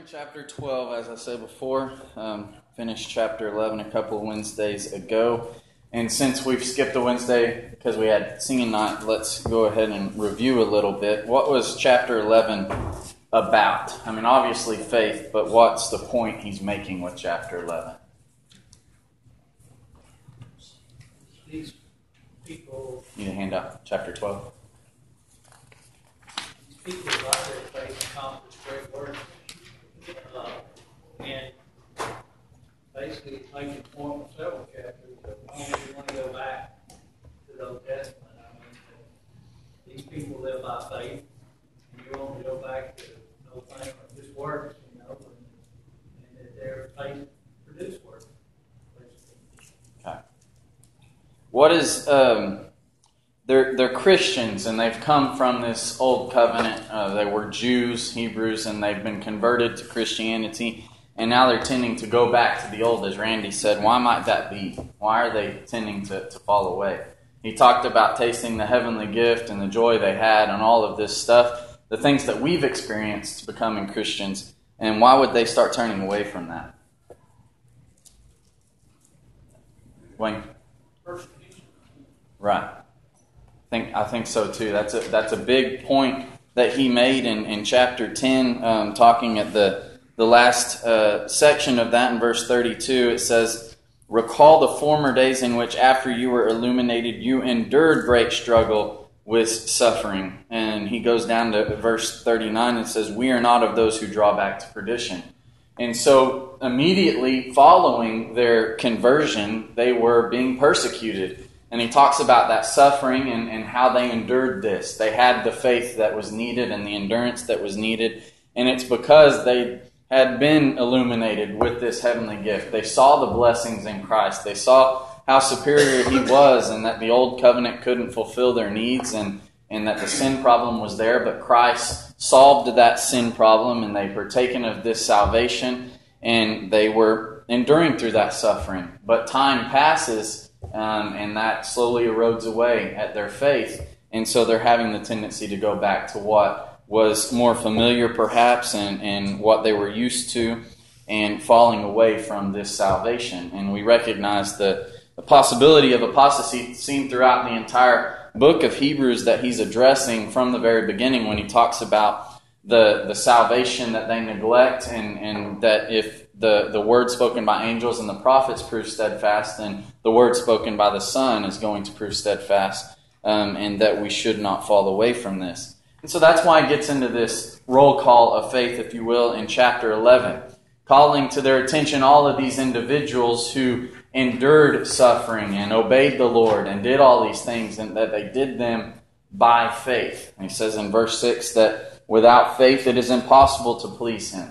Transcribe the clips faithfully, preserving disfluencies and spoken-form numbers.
Chapter twelve, as I said before, um, finished chapter eleven a couple of Wednesdays ago. And since we've skipped a Wednesday because we had singing night, let's go ahead and review a little bit. What was chapter eleven about? I mean, obviously faith, but what's the point he's making with chapter eleven? These people... You need a handout, chapter twelve. These people by their faith accomplish great work. Uh, and basically it's making the point with several chapters that only you want to go back to the Old Testament. I mean, these people live by faith, and you want to go back to no thing or just works, you know, and, and that their faith produce work. Okay. What is um, they're they're Christians, and they've come from this old covenant. Uh, they were Jews, Hebrews, and they've been converted to Christianity, and now they're tending to go back to the old, as Randy said. Why might that be? Why are they tending to, to fall away? He talked about tasting the heavenly gift and the joy they had and all of this stuff, the things that we've experienced becoming Christians, and why would they start turning away from that? Wayne? Right. I think I think so too. That's a that's a big point that he made in, in chapter ten, um, talking at the the last uh, section of that in verse thirty-two. It says, "Recall the former days in which, after you were illuminated, you endured great struggle with suffering." And he goes down to verse thirty-nine and says, "We are not of those who draw back to perdition." And so immediately following their conversion, they were being persecuted. And he talks about that suffering and, and how they endured this. They had the faith that was needed and the endurance that was needed. And it's because they had been illuminated with this heavenly gift. They saw the blessings in Christ. They saw how superior he was, and that the old covenant couldn't fulfill their needs, and, and that the sin problem was there. But Christ solved that sin problem, and they partaken of this salvation, and they were enduring through that suffering. But time passes, Um, and that slowly erodes away at their faith. And so they're having the tendency to go back to what was more familiar perhaps and, and what they were used to, and falling away from this salvation. And we recognize the, the possibility of apostasy seen throughout the entire book of Hebrews that he's addressing from the very beginning when he talks about the, the salvation that they neglect, and, and that if the, the word spoken by angels and the prophets prove steadfast, then the word spoken by the Son is going to prove steadfast, um, and that we should not fall away from this. And so that's why it gets into this roll call of faith, if you will, in chapter eleven, calling to their attention all of these individuals who endured suffering and obeyed the Lord and did all these things, and that they did them by faith. And he says in verse six that without faith it is impossible to please him.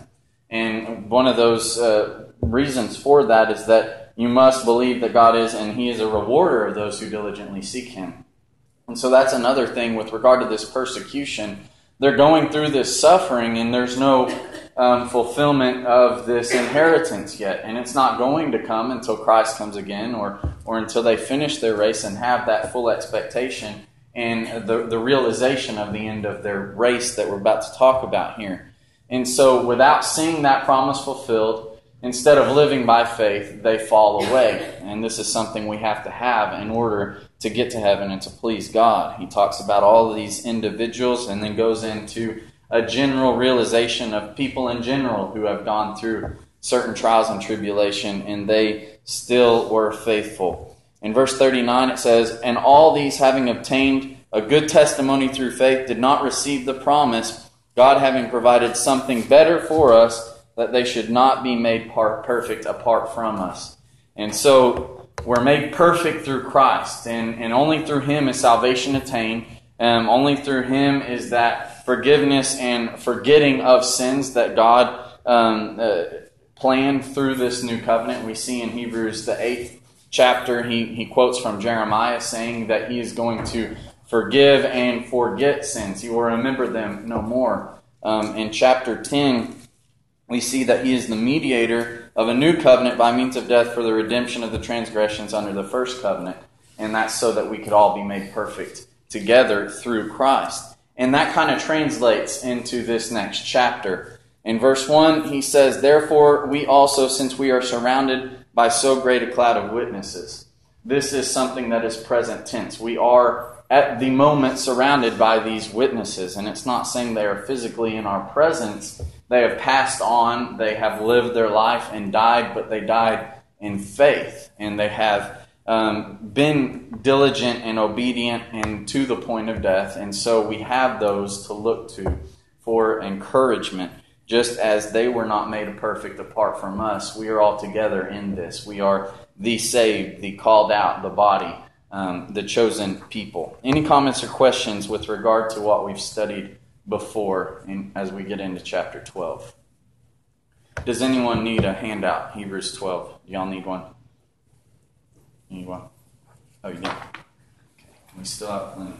And one of those uh, reasons for that is that you must believe that God is, and he is a rewarder of those who diligently seek him. And so that's another thing with regard to this persecution. They're going through this suffering, and there's no um, fulfillment of this inheritance yet. And it's not going to come until Christ comes again, or, or until they finish their race and have that full expectation and the, the realization of the end of their race that we're about to talk about here. And so without seeing that promise fulfilled, instead of living by faith, they fall away. And this is something we have to have in order to get to heaven and to please God. He talks about all of these individuals and then goes into a general realization of people in general who have gone through certain trials and tribulation, and they still were faithful. In verse thirty-nine it says, "And all these, having obtained a good testimony through faith, did not receive the promise, God having provided something better for us, that they should not be made part perfect apart from us." And so we're made perfect through Christ, and, and only through him is salvation attained. Um, only through him is that forgiveness and forgetting of sins that God um, uh, planned through this new covenant. We see in Hebrews, the eighth chapter, he, he quotes from Jeremiah saying that he is going to forgive and forget sins. He will remember them no more. Um, in chapter ten, we see that he is the mediator of a new covenant by means of death for the redemption of the transgressions under the first covenant. And that's so that we could all be made perfect together through Christ. And that kind of translates into this next chapter. In verse one, he says, "Therefore we also, since we are surrounded by so great a cloud of witnesses." This is something that is present tense. We are at the moment surrounded by these witnesses, and it's not saying they are physically in our presence. They have passed on, they have lived their life and died, but they died in faith, and they have um, been diligent and obedient and to the point of death, and so we have those to look to for encouragement. Just as they were not made perfect apart from us, we are all together in this. We are the saved, the called out, the body, um, the chosen people. Any comments or questions with regard to what we've studied before in, as we get into chapter twelve? Does anyone need a handout? Hebrews twelve. Do y'all need one? Need one? Oh, you do? Okay. We still have plenty.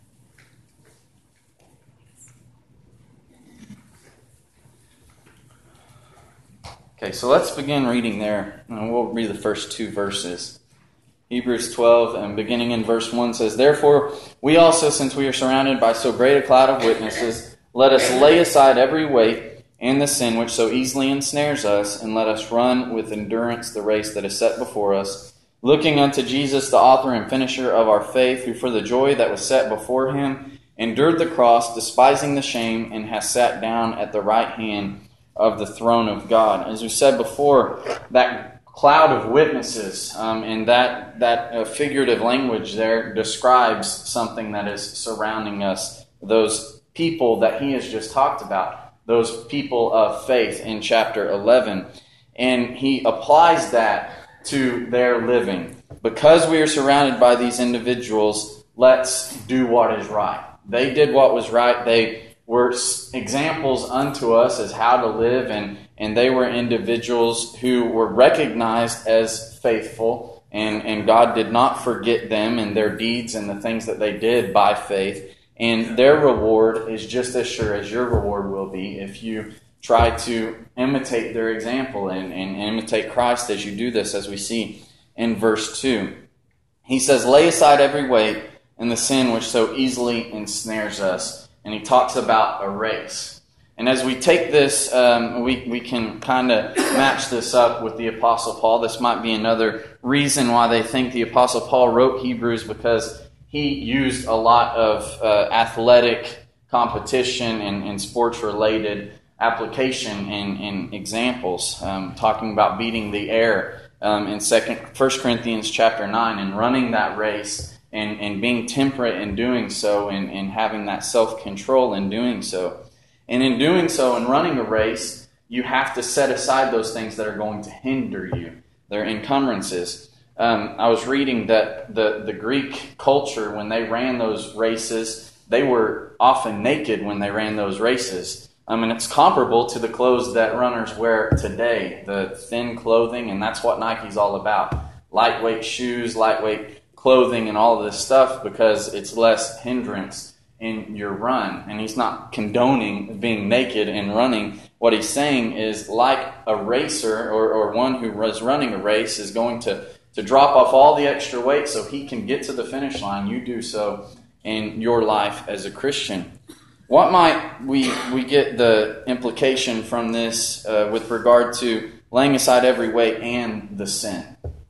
Okay, so let's begin reading there, and we'll read the first two verses. Hebrews twelve, and beginning in verse one says, "Therefore, we also, since we are surrounded by so great a cloud of witnesses, let us lay aside every weight and the sin which so easily ensnares us, and let us run with endurance the race that is set before us, looking unto Jesus, the author and finisher of our faith, who for the joy that was set before him endured the cross, despising the shame, and has sat down at the right hand of the throne of God." As we said before, that cloud of witnesses um, and that that uh, figurative language there describes something that is surrounding us. Those people that he has just talked about, those people of faith in chapter eleven, and he applies that to their living. Because we are surrounded by these individuals, let's do what is right. They did what was right. They were examples unto us as how to live, and, and they were individuals who were recognized as faithful, and, and God did not forget them and their deeds and the things that they did by faith, and their reward is just as sure as your reward will be if you try to imitate their example and, and imitate Christ as you do this, as we see in verse two. He says, "Lay aside every weight and the sin which so easily ensnares us." And he talks about a race. And as we take this, um, we, we can kind of match this up with the Apostle Paul. This might be another reason why they think the Apostle Paul wrote Hebrews, because he used a lot of uh, athletic competition and, and sports-related application and, and examples, um, talking about beating the air um, in Second, First Corinthians chapter nine, and running that race And, and being temperate in doing so, and, and having that self-control in doing so. And in doing so, in running a race, you have to set aside those things that are going to hinder you. They're encumbrances. Um, I was reading that the, the Greek culture, when they ran those races, they were often naked when they ran those races. Um, and it's comparable to the clothes that runners wear today, the thin clothing, and that's what Nike's all about. Lightweight shoes, lightweight clothing and all of this stuff, because it's less hindrance in your run. And he's not condoning being naked and running. What he's saying is, like a racer or, or one who was running a race is going to, to drop off all the extra weight so he can get to the finish line, you do so in your life as a Christian. What might we, we get the implication from this uh, with regard to laying aside every weight and the sin?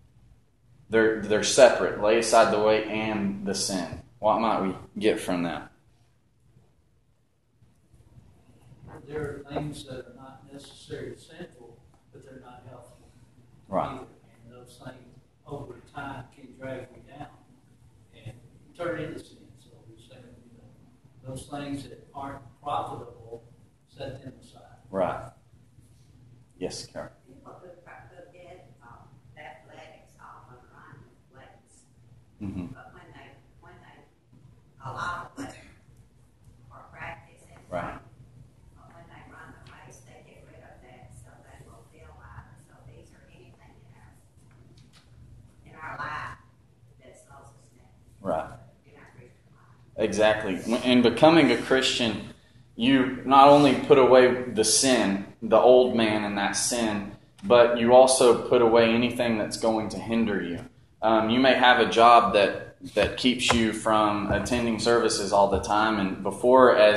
They're they're separate. Lay aside the weight and the sin. What might we get from that? There are things that are not necessarily sinful, but they're not healthy. Right. Either. And those things over time can drag you down and turn into sin. So we're saying, you know, those things that aren't profitable, set them aside. Right. Yes, Karen. Mm-hmm. But when they, when they, a lot of them are practice and right. But when they run the race, they get rid of that, so they will feel lighter. So these are anything in our, in our life that slows us down. Right. In our Christian life. Exactly. In becoming a Christian, you not only put away the sin, the old man and that sin, but you also put away anything that's going to hinder you. Um, you may have a job that, that keeps you from attending services all the time, and before, as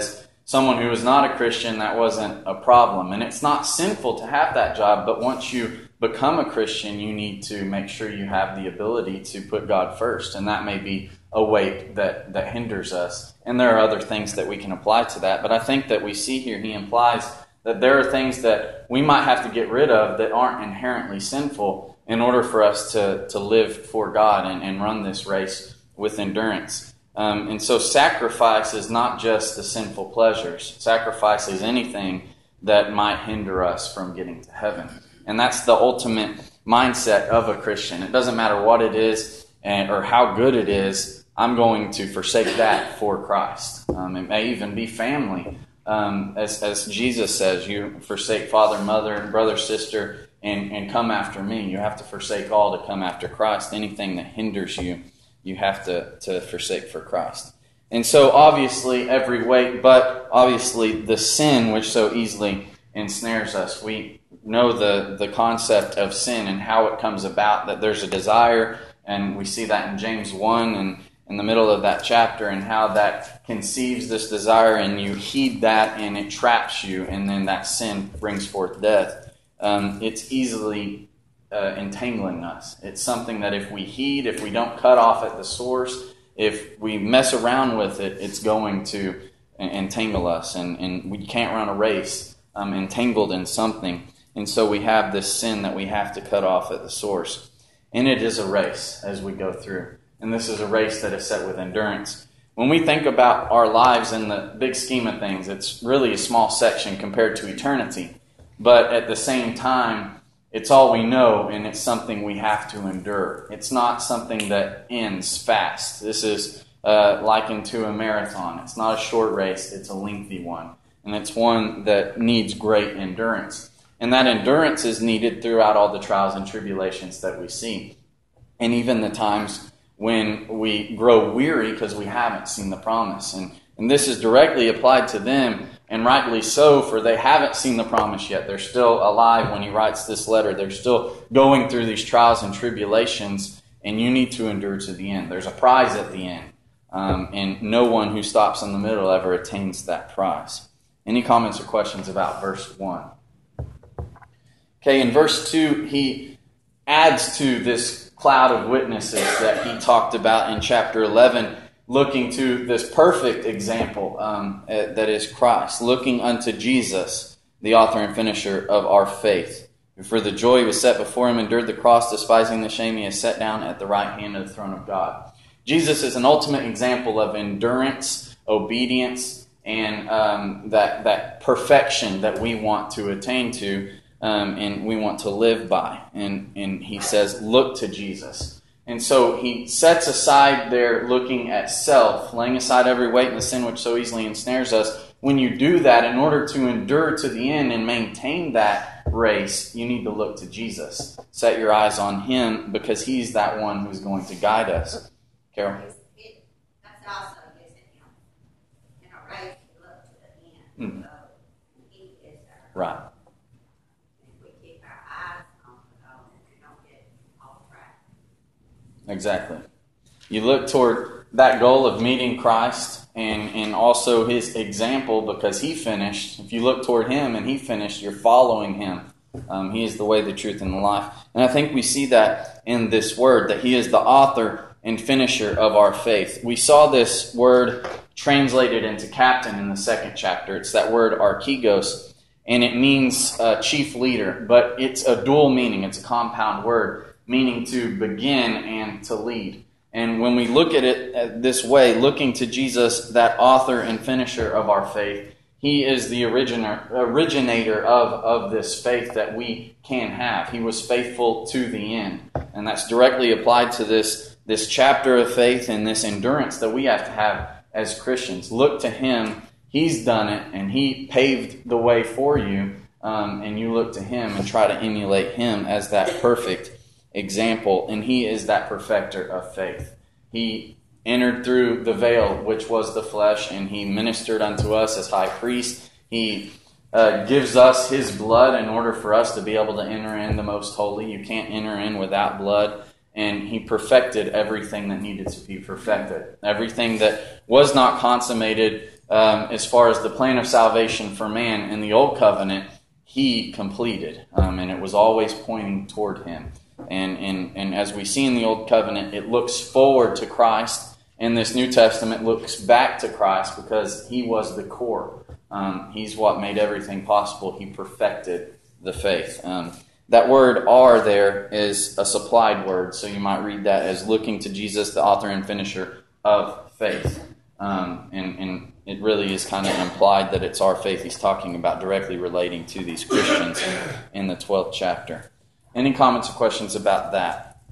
someone who was not a Christian, that wasn't a problem. And it's not sinful to have that job, but once you become a Christian, you need to make sure you have the ability to put God first. And that may be a weight that, that hinders us. And there are other things that we can apply to that. But I think that we see here, he implies that there are things that we might have to get rid of that aren't inherently sinful in order for us to, to live for God and, and run this race with endurance. Um, and so sacrifice is not just the sinful pleasures. Sacrifice is anything that might hinder us from getting to heaven. And that's the ultimate mindset of a Christian. It doesn't matter what it is and, or how good it is, I'm going to forsake that for Christ. Um, it may even be family. Um, as, as Jesus says, you forsake father, mother, brother, sister, and, and come after me. You have to forsake all to come after Christ. Anything that hinders you, you have to, to forsake for Christ. And so obviously every weight, but obviously the sin which so easily ensnares us. We know the, the concept of sin and how it comes about, that there's a desire, and we see that in James one and in the middle of that chapter, and how that conceives this desire and you heed that and it traps you, and then that sin brings forth death. Um, it's easily uh, entangling us. It's something that if we heed, if we don't cut off at the source, if we mess around with it, it's going to entangle us, and, and we can't run a race um, entangled in something. And so we have this sin that we have to cut off at the source. And it is a race as we go through. And this is a race that is set with endurance. When we think about our lives in the big scheme of things, it's really a small section compared to eternity. But at the same time, it's all we know, and it's something we have to endure. It's not something that ends fast. This is uh, likened to a marathon. It's not a short race. It's a lengthy one. And it's one that needs great endurance. And that endurance is needed throughout all the trials and tribulations that we see. And even the times when we grow weary because we haven't seen the promise. And, and this is directly applied to them, and rightly so, for they haven't seen the promise yet. They're still alive when he writes this letter. They're still going through these trials and tribulations, and you need to endure to the end. There's a prize at the end, um, and no one who stops in the middle ever attains that prize. Any comments or questions about verse one? Okay, in verse two, he adds to this cloud of witnesses that he talked about in chapter eleven, looking to this perfect example um, uh, that is Christ, looking unto Jesus, the author and finisher of our faith, who for the joy was set before him endured the cross, despising the shame, he is set down at the right hand of the throne of God. Jesus is an ultimate example of endurance, obedience, and um, that, that perfection that we want to attain to. Um, and we want to live by. And, and he says, look to Jesus. And so he sets aside there looking at self, laying aside every weight and the sin which so easily ensnares us. When you do that, in order to endure to the end and maintain that race, you need to look to Jesus. Set your eyes on him, because he's that one who's going to guide us. Carol? That's also using him. In a race, you look to the end. Hmm. So he is our Right. Exactly. You look toward that goal of meeting Christ and, and also his example, because he finished. If you look toward him and he finished, you're following him. Um, he is the way, the truth, and the life. And I think we see that in this word, that he is the author and finisher of our faith. We saw this word translated into captain in the second chapter. It's that word archegos, and it means uh, chief leader, but it's a dual meaning. It's a compound word, meaning to begin and to lead. And when we look at it this way, looking to Jesus, that author and finisher of our faith, he is the originator, originator of, of this faith that we can have. He was faithful to the end. And that's directly applied to this, this chapter of faith and this endurance that we have to have as Christians. Look to him. He's done it, and he paved the way for you. Um, and you look to him and try to emulate him as that perfect example, and he is that perfecter of faith. He entered through the veil, which was the flesh, and he ministered unto us as high priest. He uh, gives us his blood in order for us to be able to enter in the most holy. You can't enter in without blood. And he perfected everything that needed to be perfected. Everything that was not consummated um, as far as the plan of salvation for man in the Old Covenant, he completed, um, and it was always pointing toward him. And, and, and as we see in the Old Covenant, it looks forward to Christ, and this New Testament looks back to Christ because he was the core. Um, he's what made everything possible. He perfected the faith. Um, that word "are" there is a supplied word, so you might read that as looking to Jesus, the author and finisher of faith. Um, and, and it really is kind of implied that it's our faith he's talking about, directly relating to these Christians in the twelfth chapter. Any comments or questions about that?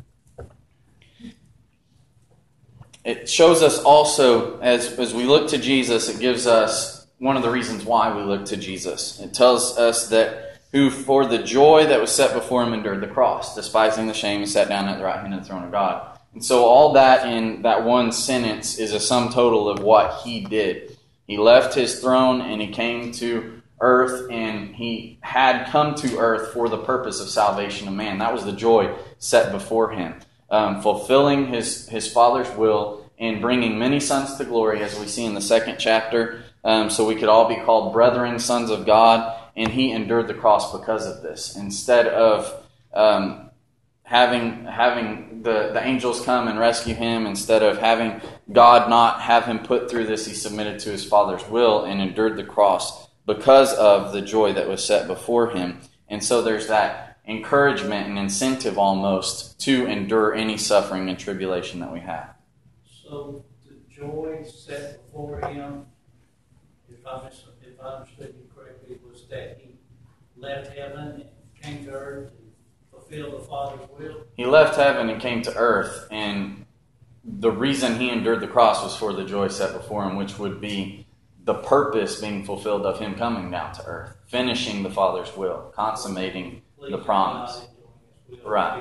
It shows us also, as, as we look to Jesus, it gives us one of the reasons why we look to Jesus. It tells us that who for the joy that was set before him endured the cross, despising the shame, and sat down at the right hand of the throne of God. And so all that in that one sentence is a sum total of what he did. He left his throne and he came to earth, and he had come to earth for the purpose of salvation of man. That was the joy set before him. Um, fulfilling his, his Father's will and bringing many sons to glory, as we see in the second chapter, um, so we could all be called brethren, sons of God. And he endured the cross because of this. Instead of um, having having the, the angels come and rescue him, instead of having God not have him put through this, he submitted to his Father's will and endured the cross because of the joy that was set before him. And so there's that encouragement and incentive almost to endure any suffering and tribulation that we have. So the joy set before him, if I, mis- if I understood you correctly, was that he left heaven and came to earth and fulfilled the Father's will? He left heaven and came to earth, and the reason he endured the cross was for the joy set before him, which would be the purpose being fulfilled of him coming down to earth, finishing the Father's will, consummating the promise. Right.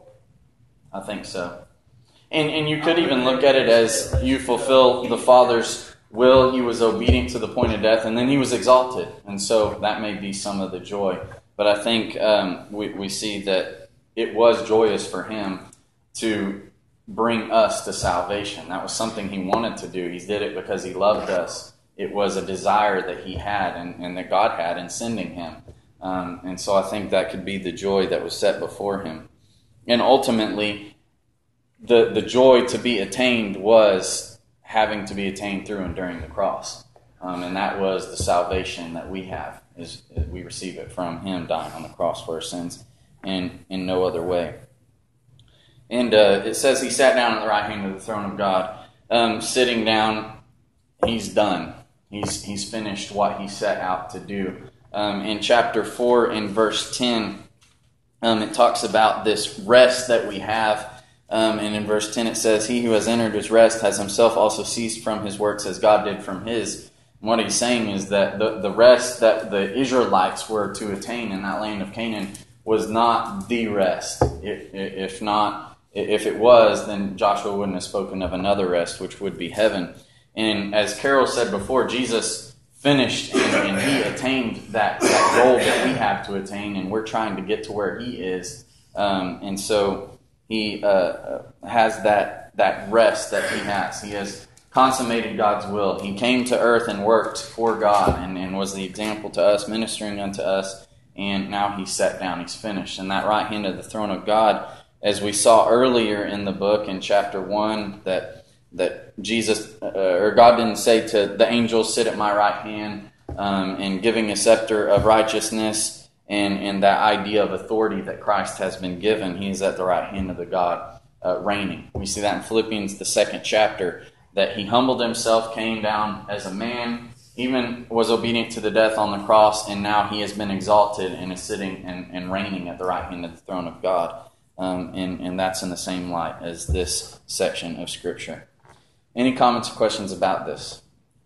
I think so. And and you could even look at it as you fulfill the Father's will. He was obedient to the point of death, and then he was exalted. And so that may be some of the joy. But I think um, we, we see that it was joyous for him to bring us to salvation. That was something he wanted to do. He did it because he loved us. It was a desire that he had and, and that God had in sending him. Um, and so I think that could be the joy that was set before him. And ultimately, the, the joy to be attained was having to be attained through enduring the cross. Um, and that was the salvation that we have, is, is we receive it from him dying on the cross for our sins and in no other way. And uh, it says he sat down at the right hand of the throne of God. Um, sitting down, he's done. He's he's finished what he set out to do. Um, in chapter four, in verse ten, um, it talks about this rest that we have. Um, and in verse ten it says, he who has entered his rest has himself also ceased from his works as God did from his. And what he's saying is that the, the rest that the Israelites were to attain in that land of Canaan was not the rest. If, if not, if it was, then Joshua wouldn't have spoken of another rest, which would be heaven. And as Carol said before, Jesus finished and, and he attained that, that goal that we have to attain, and we're trying to get to where he is. Um, and so he uh, has that that rest that he has. He has consummated God's will. He came to earth and worked for God and, and was the example to us, ministering unto us. And now he's sat down. He's finished. And that right hand of the throne of God, as we saw earlier in the book in chapter one, that that Jesus, uh, or God didn't say to the angels, sit at my right hand, um, and giving a scepter of righteousness, and, and that idea of authority that Christ has been given. He is at the right hand of the God, uh, reigning. We see that in Philippians, the second chapter, that he humbled himself, came down as a man, even was obedient to the death on the cross, and now he has been exalted and is sitting and, and reigning at the right hand of the throne of God. Um, and, and that's in the same light as this section of Scripture. Any comments or questions about this?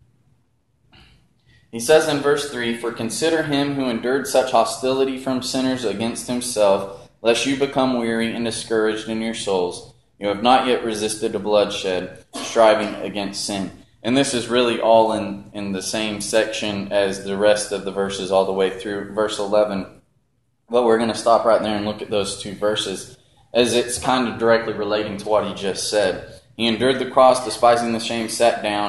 He says in verse three, for consider him who endured such hostility from sinners against himself, lest you become weary and discouraged in your souls. You have not yet resisted to bloodshed, striving against sin. And this is really all in, in the same section as the rest of the verses all the way through verse eleven. But we're going to stop right there and look at those two verses, as it's kind of directly relating to what he just said. He endured the cross, despising the shame, sat down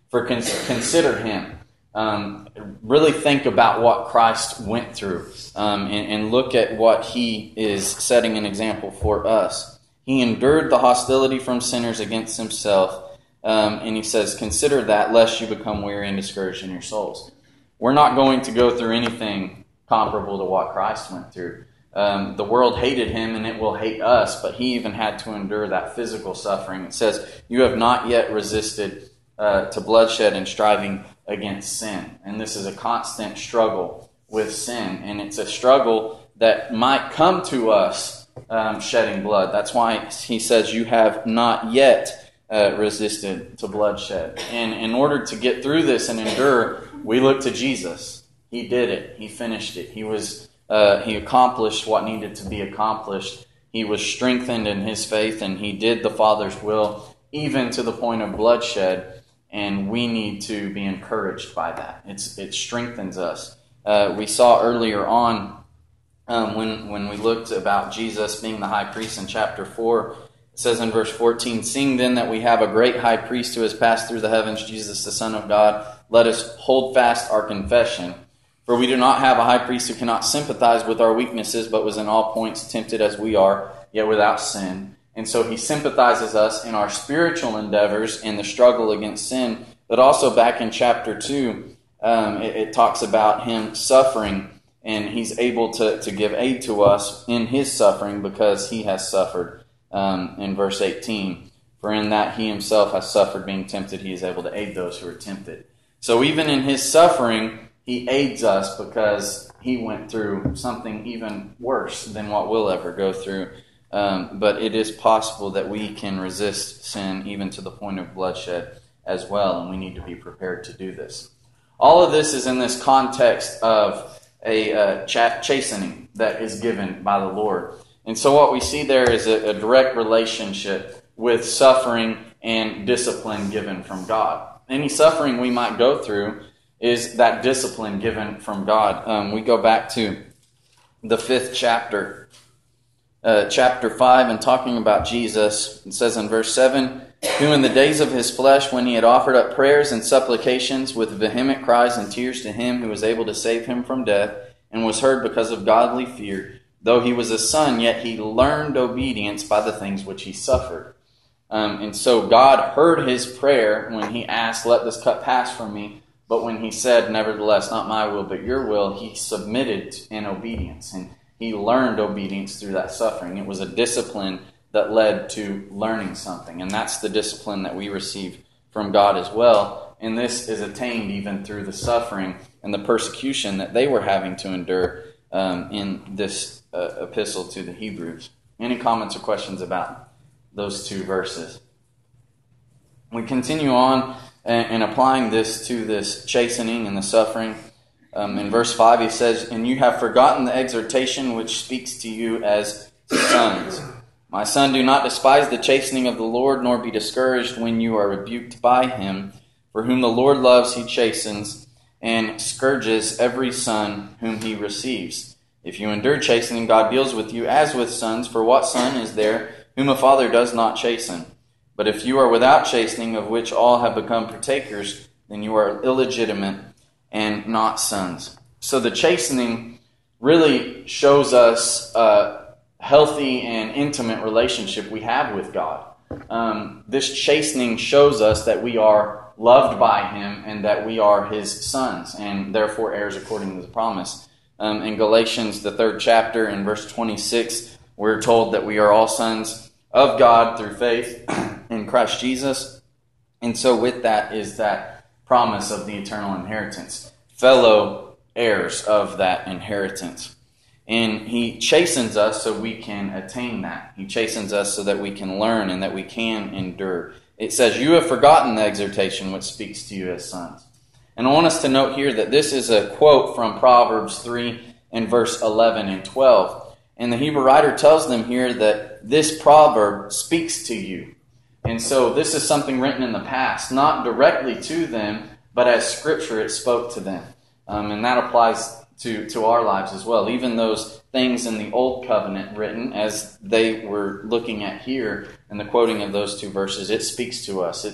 For cons- consider him. Um, really think about what Christ went through, um, and, and look at what he is setting an example for us. He endured the hostility from sinners against himself, um, and he says, consider that lest you become weary and discouraged in your souls. We're not going to go through anything comparable to what Christ went through. Um, the world hated him, and it will hate us, but he even had to endure that physical suffering. It says, you have not yet resisted uh, to bloodshed and striving against sin. And this is a constant struggle with sin, and it's a struggle that might come to us um, shedding blood. That's why he says, you have not yet uh, resisted to bloodshed. And in order to get through this and endure, we look to Jesus. He did it. He finished it. He was Uh, he accomplished what needed to be accomplished. He was strengthened in his faith, and he did the Father's will, even to the point of bloodshed. And we need to be encouraged by that. It's, it strengthens us. Uh, we saw earlier on um, when when we looked about Jesus being the high priest in chapter four. It says in verse fourteen, seeing then that we have a great high priest who has passed through the heavens, Jesus the Son of God, let us hold fast our confession. For we do not have a high priest who cannot sympathize with our weaknesses, but was in all points tempted as we are, yet without sin. And so he sympathizes us in our spiritual endeavors in the struggle against sin. But also back in chapter two, um, it, it talks about him suffering, and he's able to, to give aid to us in his suffering because he has suffered. Um, in verse eighteen, for in that he himself has suffered being tempted, he is able to aid those who are tempted. So even in his suffering, he aids us because he went through something even worse than what we'll ever go through. Um, but it is possible that we can resist sin even to the point of bloodshed as well, and we need to be prepared to do this. All of this is in this context of a uh, ch- chastening that is given by the Lord. And so what we see there is a, a direct relationship with suffering and discipline given from God. Any suffering we might go through is that discipline given from God. Um, we go back to the fifth chapter, uh, chapter five, and talking about Jesus. It says in verse seven, who in the days of his flesh, when he had offered up prayers and supplications with vehement cries and tears to him who was able to save him from death, and was heard because of godly fear, though he was a son, yet he learned obedience by the things which he suffered. Um, and so God heard his prayer when he asked, let this cup pass from me. But when he said, nevertheless, not my will, but your will, he submitted in obedience. And he learned obedience through that suffering. It was a discipline that led to learning something. And that's the discipline that we receive from God as well. And this is attained even through the suffering and the persecution that they were having to endure um, in this uh, epistle to the Hebrews. Any comments or questions about those two verses? We continue on and applying this to this chastening and the suffering. Um, in verse five, he says, and you have forgotten the exhortation which speaks to you as sons. My son, do not despise the chastening of the Lord, nor be discouraged when you are rebuked by him. For whom the Lord loves, he chastens, and scourges every son whom he receives. If you endure chastening, God deals with you as with sons. For what son is there whom a father does not chasten? But if you are without chastening, of which all have become partakers, then you are illegitimate and not sons. So the chastening really shows us a healthy and intimate relationship we have with God. Um, this chastening shows us that we are loved by him and that we are his sons and therefore heirs according to the promise. Um, in Galatians, the third chapter, in verse twenty-six, we're told that we are all sons of God through faith in Christ Jesus. And so with that is that promise of the eternal inheritance, fellow heirs of that inheritance. And he chastens us so we can attain that. He chastens us so that we can learn and that we can endure. It says, you have forgotten the exhortation which speaks to you as sons. And I want us to note here that this is a quote from Proverbs three and verse eleven and twelve. And the Hebrew writer tells them here that this proverb speaks to you. And so this is something written in the past, not directly to them, but as Scripture it spoke to them. Um, and that applies to, to our lives as well. Even those things in the Old Covenant written, as they were looking at here in the quoting of those two verses, it speaks to us. It's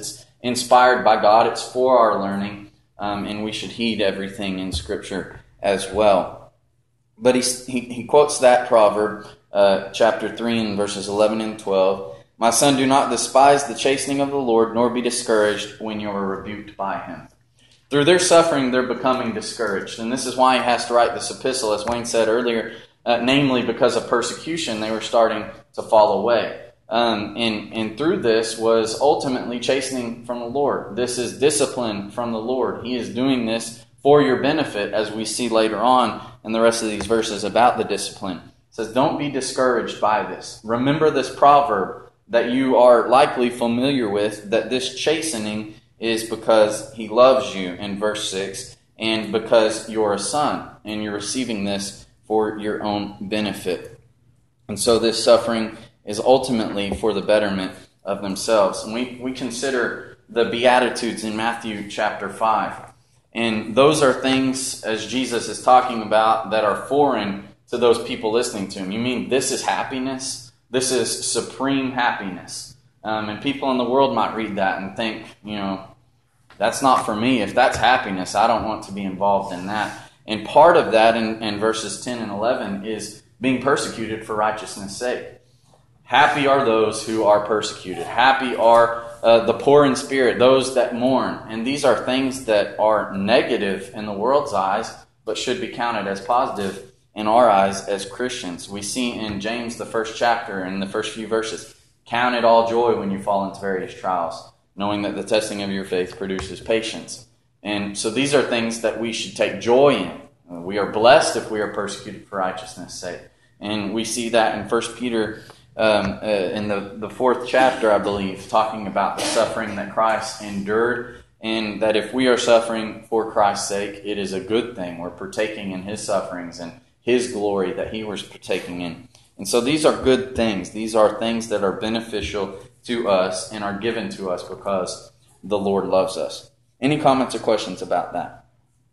inspired by God. It's for our learning, um, and we should heed everything in Scripture as well. But he, he, he quotes that proverb, uh, chapter three, and verses eleven and twelve. My son, do not despise the chastening of the Lord, nor be discouraged when you are rebuked by him. Through their suffering, they're becoming discouraged. And this is why he has to write this epistle, as Wayne said earlier, uh, namely because of persecution, they were starting to fall away. Um, and, and through this was ultimately chastening from the Lord. This is discipline from the Lord. He is doing this for your benefit, as we see later on in the rest of these verses about the discipline. It says, don't be discouraged by this. Remember this proverb that you are likely familiar with, that this chastening is because he loves you, in verse six, and because you're a son, and you're receiving this for your own benefit. And so this suffering is ultimately for the betterment of themselves. And we, we consider the Beatitudes in Matthew chapter five. And those are things, as Jesus is talking about, that are foreign to those people listening to him. You mean this is happiness? This is supreme happiness. Um, and people in the world might read that and think, you know, that's not for me. If that's happiness, I don't want to be involved in that. And part of that in, in verses ten and eleven is being persecuted for righteousness' sake. Happy are those who are persecuted. Happy are uh, the poor in spirit, those that mourn. And these are things that are negative in the world's eyes, but should be counted as positive in our eyes as Christians. We see in James, the first chapter, in the first few verses, count it all joy when you fall into various trials, knowing that the testing of your faith produces patience. And so these are things that we should take joy in. We are blessed if we are persecuted for righteousness' sake. And we see that in First Peter, um, uh, in the, the fourth chapter, I believe, talking about the suffering that Christ endured, and that if we are suffering for Christ's sake, it is a good thing. We're partaking in his sufferings and his glory that he was partaking in. And so these are good things. These are things that are beneficial to us and are given to us because the Lord loves us. Any comments or questions about that?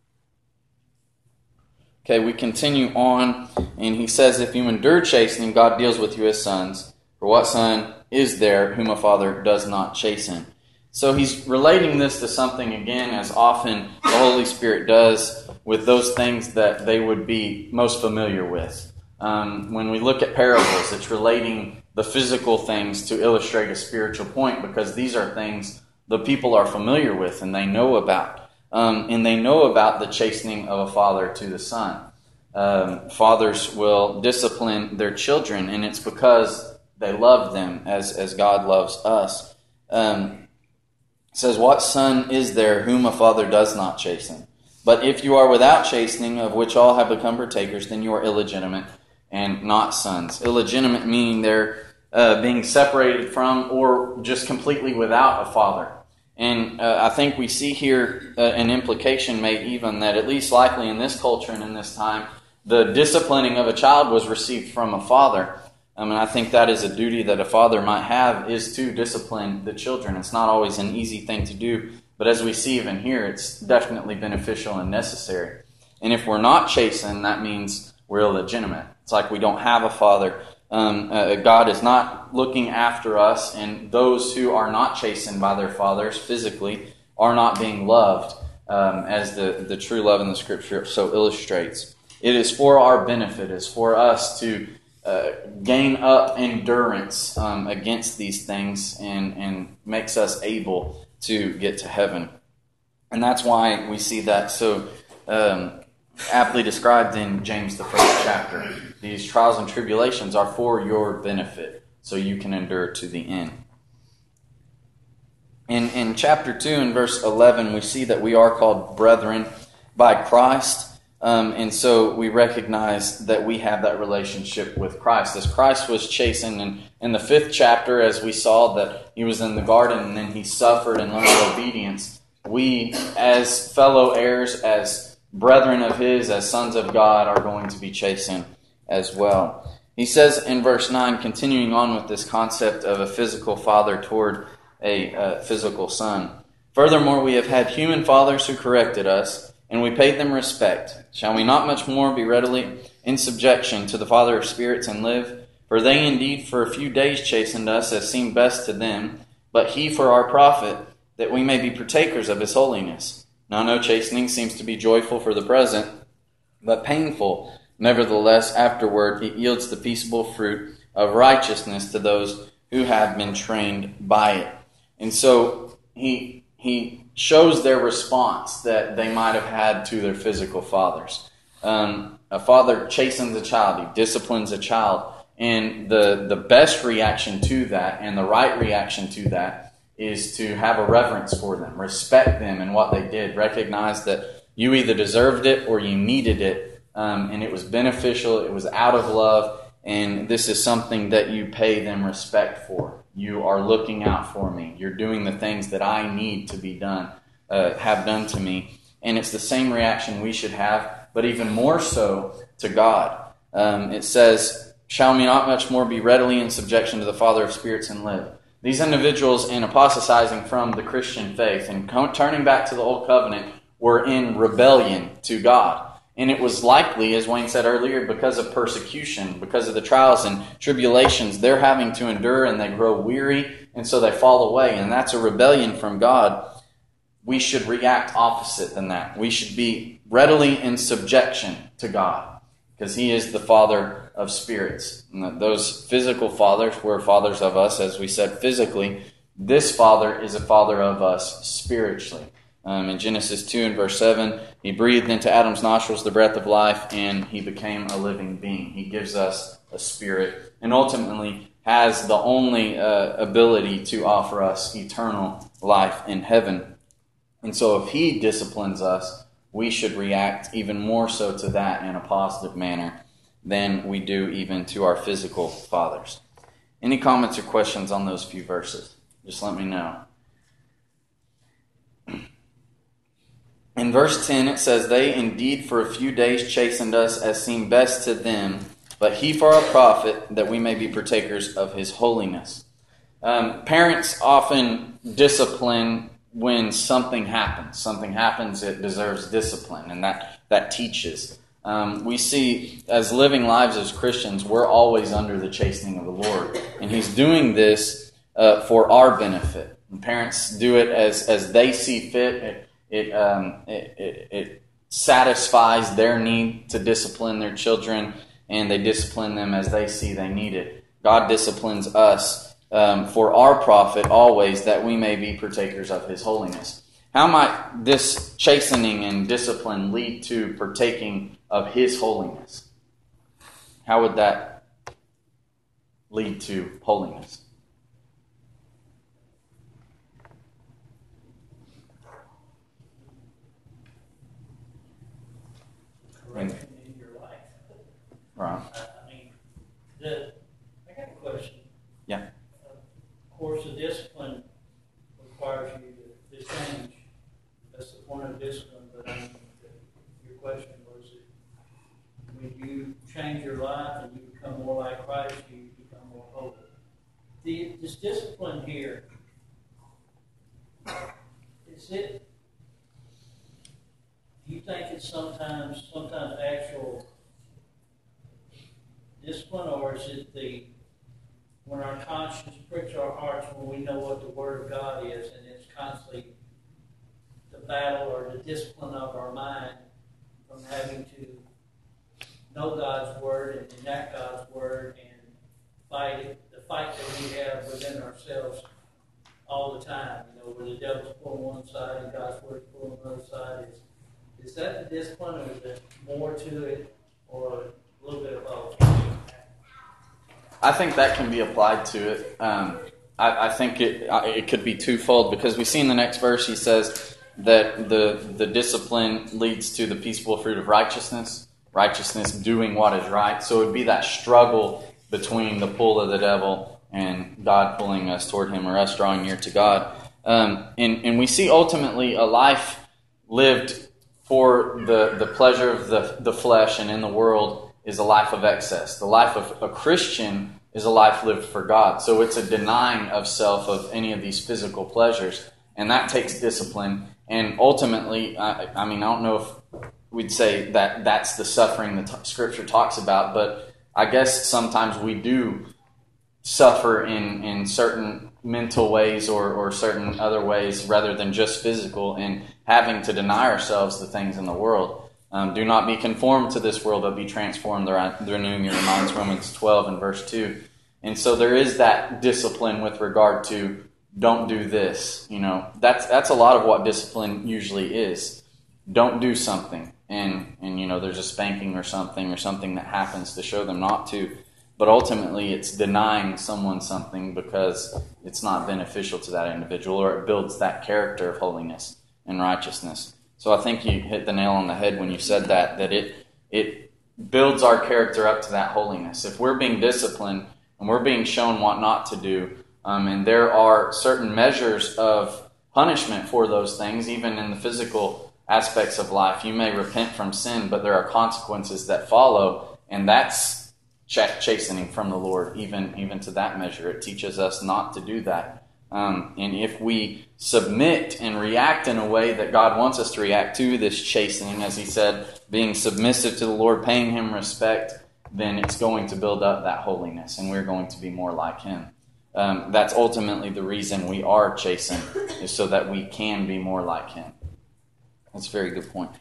Okay, we continue on, and he says, if you endure chastening, God deals with you as sons. For what son is there whom a father does not chasten? So he's relating this to something, again, as often the Holy Spirit does with those things that they would be most familiar with. Um, when we look at parables, it's relating the physical things to illustrate a spiritual point, because these are things the people are familiar with and they know about. Um, and they know about the chastening of a father to the son. Um, fathers will discipline their children, and it's because they love them as, as God loves us. Um, it says, what son is there whom a father does not chasten? But if you are without chastening, of which all have become partakers, then you are illegitimate and not sons. Illegitimate meaning they're uh, being separated from or just completely without a father. And uh, I think we see here uh, an implication made even that, at least likely in this culture and in this time, the disciplining of a child was received from a father. I mean, I think that is a duty that a father might have, is to discipline the children. It's not always an easy thing to do, but as we see even here, it's definitely beneficial and necessary. And if we're not chastened, that means we're illegitimate. It's like we don't have a father. Um, uh, God is not looking after us, and those who are not chastened by their fathers physically are not being loved, um, as the, the true love in the Scripture so illustrates. It is for our benefit. It's for us to uh, gain up endurance um, against these things, and, and makes us able to get to heaven. And that's why we see that so um, aptly described in James, the first chapter. These trials and tribulations are for your benefit, so you can endure to the end. In, in chapter two, in verse eleven, we see that we are called brethren by Christ. Um, and so we recognize that we have that relationship with Christ. As Christ was chastened in, in the fifth chapter, as we saw that he was in the garden and then he suffered and learned obedience, we, as fellow heirs, as brethren of his, as sons of God, are going to be chastened as well. He says in verse nine, continuing on with this concept of a physical father toward a uh, physical son. Furthermore, we have had human fathers who corrected us, and we paid them respect. Shall we not much more be readily in subjection to the Father of spirits and live? For they indeed for a few days chastened us as seemed best to them, but he for our profit, that we may be partakers of his holiness. Now no chastening seems to be joyful for the present, but painful. Nevertheless, afterward it yields the peaceable fruit of righteousness to those who have been trained by it. And so he he shows their response that they might have had to their physical fathers. Um, a father chastens a child, he disciplines a child, and the, the best reaction to that and the right reaction to that is to have a reverence for them, respect them and what they did, recognize that you either deserved it or you needed it, um, and it was beneficial, it was out of love, and this is something that you pay them respect for. You are looking out for me. You're doing the things that I need to be done, uh, have done to me. And it's the same reaction we should have, but even more so to God. Um, it says, shall we not much more be readily in subjection to the Father of spirits and live? These individuals, in apostatizing from the Christian faith and co- turning back to the Old Covenant, were in rebellion to God. And it was likely, as Wayne said earlier, because of persecution, because of the trials and tribulations they're having to endure, and they grow weary, and so they fall away. And that's a rebellion from God. We should react opposite than that. We should be readily in subjection to God, because he is the Father of spirits. And those physical fathers were fathers of us, as we said, physically. This Father is a father of us spiritually. Um, in Genesis two and verse seven, he breathed into Adam's nostrils the breath of life, and he became a living being. He gives us a spirit, and ultimately has the only uh, ability to offer us eternal life in heaven. And so if he disciplines us, we should react even more so to that in a positive manner than we do even to our physical fathers. Any comments or questions on those few verses? Just let me know. In verse ten, it says, they indeed for a few days chastened us as seemed best to them, but he for our profit, that we may be partakers of his holiness. Um, parents often discipline when something happens. Something happens, it deserves discipline, and that, that teaches. Um, we see, as living lives as Christians, we're always under the chastening of the Lord, and he's doing this uh, for our benefit. And parents do it as, as they see fit. It, It, um, it, it it satisfies their need to discipline their children, and they discipline them as they see they need it. God disciplines us um, for our profit always, that we may be partakers of his holiness. How might this chastening and discipline lead to partaking of his holiness? How would that lead to holiness? Correction in your life. Right. I mean, the, I got a question. Yeah. Of course, the discipline requires you to, to change. That's the point of discipline, but I mean, the, your question was that when you change your life and you become more like Christ, you become more holy. The, this discipline here, is it, do you think it's sometimes, sometimes actual discipline, or is it the, when our conscience pricks our hearts, when we know what the Word of God is, and it's constantly the battle or the discipline of our mind from having to know God's Word and enact God's Word and fight it, the fight that we have within ourselves all the time, you know, where the devil's pulling one side and God's Word's pulling another side. Is, is that the discipline, or is there more to it, or a little bit of both? I think that can be applied to it. Um, I, I think it it could be twofold, because we see in the next verse he says that the the discipline leads to the peaceable fruit of righteousness, righteousness doing what is right. So it would be that struggle between the pull of the devil and God pulling us toward him, or us drawing near to God. Um, and, and we see ultimately a life lived for the, the pleasure of the, the flesh and in the world is a life of excess. The life of a Christian is a life lived for God. So it's a denying of self of any of these physical pleasures. And that takes discipline. And ultimately, I, I mean, I don't know if we'd say that that's the suffering that t- Scripture talks about, but I guess sometimes we do suffer in, in certain mental ways or, or certain other ways rather than just physical, and having to deny ourselves the things in the world. Um, do not be conformed to this world, but be transformed by the renewing your minds, Romans twelve and verse two. And so there is that discipline with regard to don't do this. You know, that's that's a lot of what discipline usually is. Don't do something, and and you know there's a spanking or something or something that happens to show them not to. But ultimately, it's denying someone something because it's not beneficial to that individual, or it builds that character of holiness and righteousness. So I think you hit the nail on the head when you said that, that it it builds our character up to that holiness. If we're being disciplined and we're being shown what not to do, um, and there are certain measures of punishment for those things, even in the physical aspects of life. You may repent from sin, but there are consequences that follow, and that's chastening from the Lord, even even to that measure. It teaches us not to do that. Um, and if we submit and react in a way that God wants us to react to this chastening, as he said, being submissive to the Lord, paying him respect, then it's going to build up that holiness, and we're going to be more like him. Um, that's ultimately the reason we are chastened, is so that we can be more like him. That's a very good point.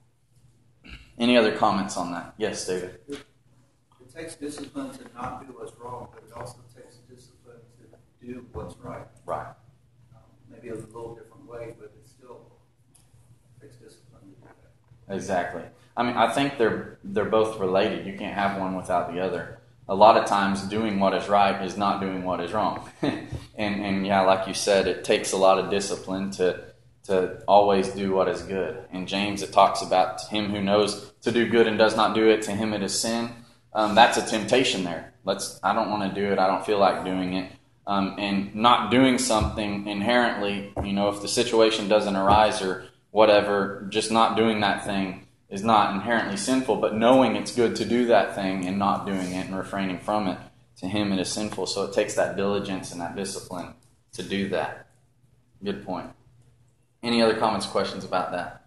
Any other comments on that? Yes, David? It takes discipline to not do what's wrong, but it also takes discipline to do what's right. Right. Um, maybe a little different way, but it still takes discipline to do that. Exactly. I mean, I think they're they're both related. You can't have one without the other. A lot of times doing what is right is not doing what is wrong. and and yeah, like you said, it takes a lot of discipline to to always do what is good. In James, it talks about him who knows to do good and does not do it, to him it is sin. Um, that's a temptation there. Let's. I don't want to do it. I don't feel like doing it. Um, and not doing something inherently, you know, if the situation doesn't arise or whatever, just not doing that thing is not inherently sinful. But knowing it's good to do that thing and not doing it and refraining from it, to him it is sinful. So it takes that diligence and that discipline to do that. Good point. Any other comments, questions about that?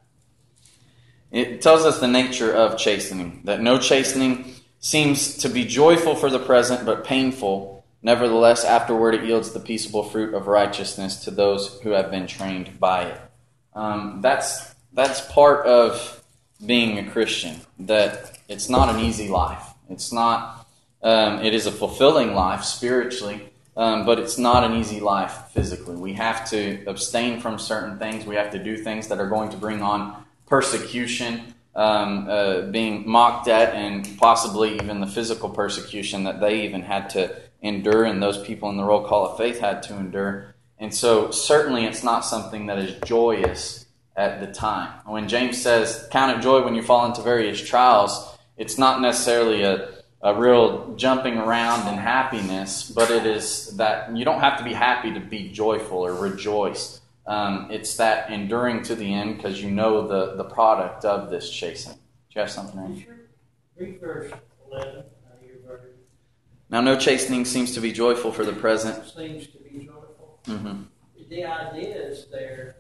It tells us the nature of chastening, that no chastening seems to be joyful for the present, but painful. Nevertheless, afterward it yields the peaceable fruit of righteousness to those who have been trained by it. Um, that's that's part of being a Christian, that it's not an easy life. It's not. Um, it is a fulfilling life spiritually, um, but it's not an easy life physically. We have to abstain from certain things. We have to do things that are going to bring on persecution, um, uh, being mocked at, and possibly even the physical persecution that they even had to endure, and those people in the roll call of faith had to endure. And so certainly it's not something that is joyous at the time. When James says, count it joy when you fall into various trials, it's not necessarily a, a real jumping around in happiness, but it is that you don't have to be happy to be joyful or rejoice. Um, it's that enduring to the end because you know the, the product of this chastening. Do you have something, Randy? Read verse eleven out of your version. Now no chastening seems to be joyful for the present. Seems to be joyful. Mm-hmm. The idea is there,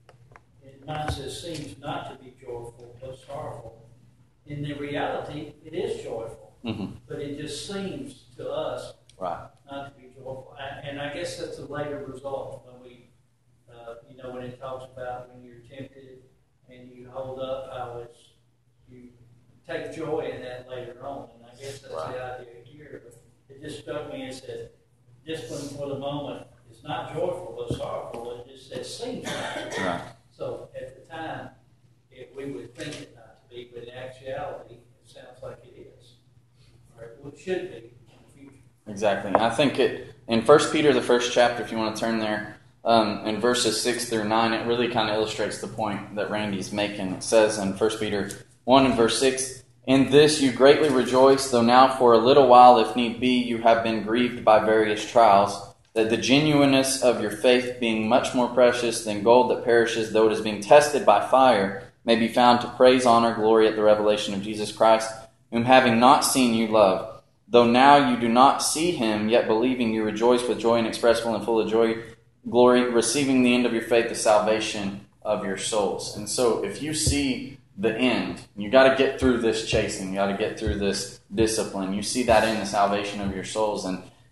and mine says seems not to be joyful, but sorrowful. In the reality, it is joyful, Mm-hmm. but it just seems to us Right. not to be joyful. And I guess that's a later result when we, uh, you know, when it talks about when you're tempted and you hold up how it's, you take joy in that later on. And I guess that's Right. the idea here. But it just struck me as that discipline for the moment is not joyful but sorrowful. It just says seems not. Right. So at the time, it, we would think it not to be, but in actuality, it sounds like it is. Or it should be in the future. Exactly. I think it in First Peter, the first chapter, if you want to turn there, um, in verses six through nine, it really kind of illustrates the point that Randy's making. It says in First Peter one and verse six, in this you greatly rejoice, though now for a little while, if need be, you have been grieved by various trials, that the genuineness of your faith, being much more precious than gold that perishes, though it is being tested by fire, may be found to praise, honor, glory at the revelation of Jesus Christ, whom having not seen you love. Though now you do not see him, yet believing you rejoice with joy inexpressible and full of joy, glory, receiving the end of your faith, the salvation of your souls. And so if you see the end, you got to get through this chasing, you got to get through this discipline. You see that in the salvation of your souls. And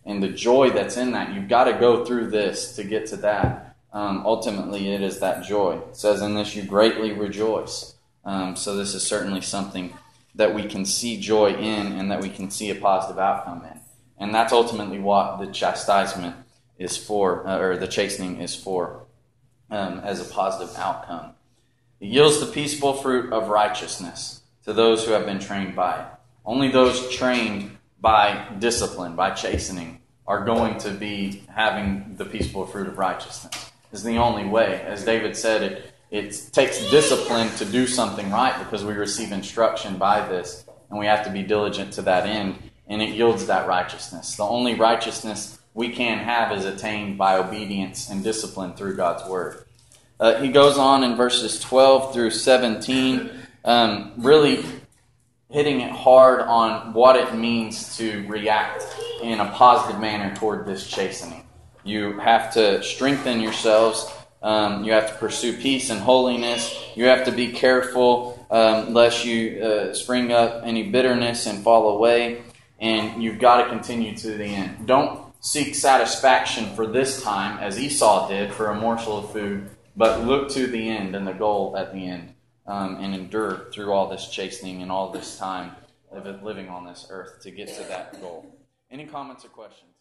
and the joy that's in that. You've got to go through this to get to that. Um, ultimately, it is that joy. It says, in this you greatly rejoice. Um, so this is certainly something that we can see joy in and that we can see a positive outcome in. And that's ultimately what the chastisement is for, uh, or the chastening is for, um, as a positive outcome. It yields the peaceful fruit of righteousness to those who have been trained by it. Only those trained by discipline, by chastening, are going to be having the peaceful fruit of righteousness. It's the only way. As David said, it, it takes discipline to do something right because we receive instruction by this, and we have to be diligent to that end, and it yields that righteousness. The only righteousness we can have is attained by obedience and discipline through God's Word. Uh, he goes on in verses twelve through seventeen, um, really hitting it hard on what it means to react in a positive manner toward this chastening. You have to strengthen yourselves. Um, you have to pursue peace and holiness. You have to be careful um, lest you uh, spring up any bitterness and fall away. And you've got to continue to the end. Don't seek satisfaction for this time, as Esau did, for a morsel of food, but look to the end and the goal at the end, um, and endure through all this chastening and all this time of living on this earth to get to that goal. Any comments or questions?